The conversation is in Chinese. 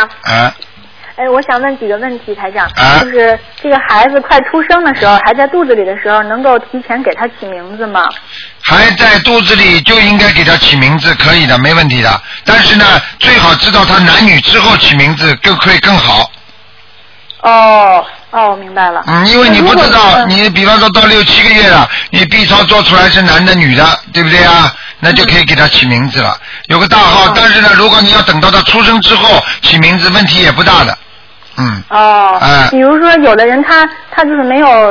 长。我想问几个问题，台长。就是这个孩子快出生的时候，还在肚子里的时候，能够提前给他起名字吗？ 还在肚子里就应该给他起名字，可以的，没问题的。但是呢，最好知道他男女之后起名字会更好。 我明白了。 因为你不知道，你比方说到6、7个月了，你 B 超做出来是男的女的，对不对啊？那就可以给他起名字了，有个大号。但是呢，如果你要等到他出生之后起名字，问题也不大的。 比如说有的人他就是没有